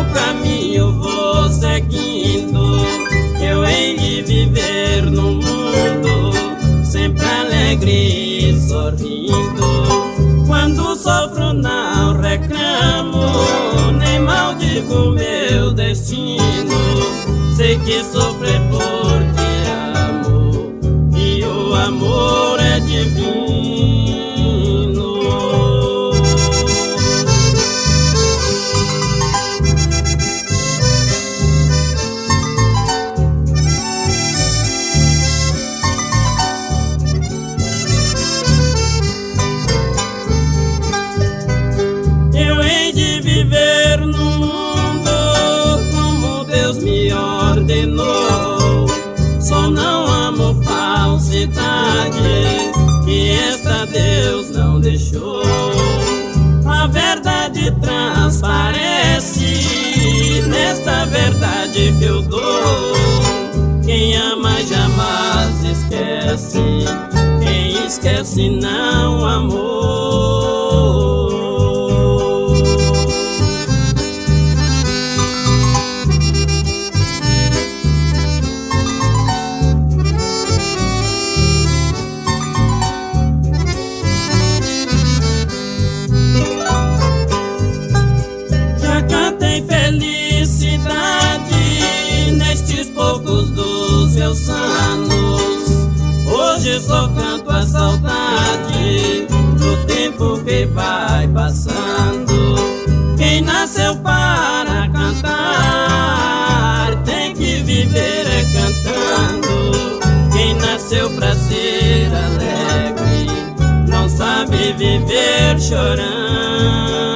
meu caminho vou seguindo. Eu hei de viver no mundo sempre alegre e sorrindo. Quando sofro não reclamo, nem maldigo meu destino. Sei que sofrer porque amo, e o amor é divino. Eu hei de viver no mundo como Deus me ordenou. Só não amo falsidade, que esta Deus não deixou. A verdade transparece nesta verdade que eu dou. Quem ama jamais esquece, quem esquece não amou. Nestes poucos dos meus anos, hoje só canto a saudade do tempo que vai passando. Quem nasceu para cantar tem que viver cantando. Quem nasceu para ser alegre não sabe viver chorando.